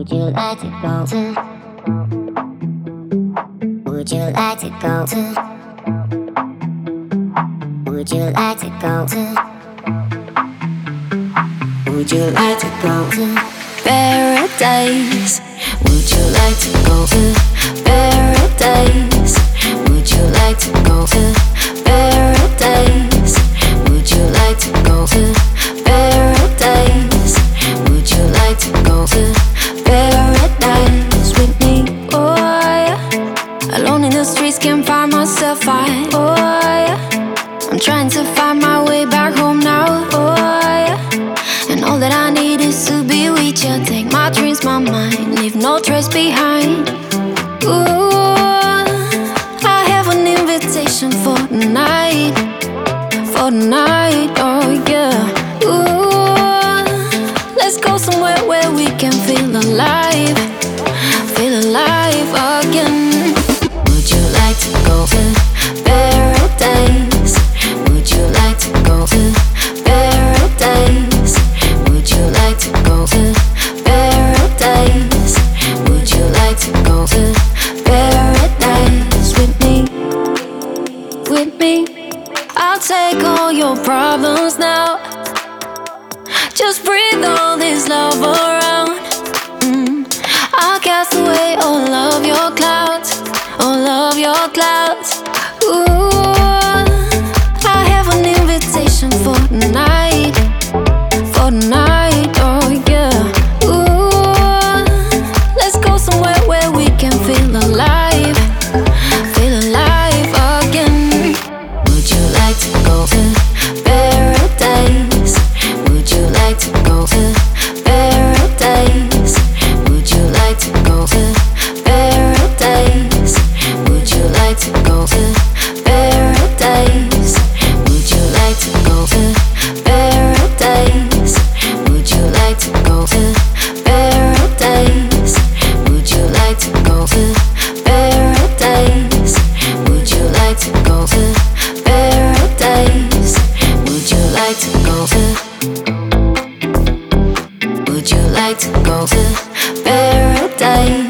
Would you like to go to? Would you like to go to? Would you like to go to? Would you like to go to paradise? Would you like to go to paradise? Would you like to go to paradise? Would you like to go to paradise? Would you like to go to paradise with me? Oh yeah. Alone in the streets, can't find myself. Oh yeah. I'm trying to find my way back home now. Oh yeah. And all that I need is to be with you. Take my dreams, my mind, leave no trace behind. Ooh, I have an invitation for tonight. For tonight, oh yeah. Ooh, let's go somewhere where we can feel alive. Feel alive again. Would you like to go to paradise? Would you like to go to paradise? Would you like to go to paradise? Would you like to go to paradise with me? With me, I'll take all your problems now. Just breathe all this love around. I'll cast away all of your clouds, all of your clouds. Ooh, I have an invitation for tonight. For tonight, oh yeah. Ooh, let's go somewhere where we can feel alive. Feel alive again. Would you like to go to paradise? Would you like to go to paradise? Would you like to go to paradise? Would you like to go to paradise? Would you like to go to paradise? Would you like to go to paradise? Would you like to go to paradise? Would you like to go to paradise? Would you like to go to? Would you like to go to paradise?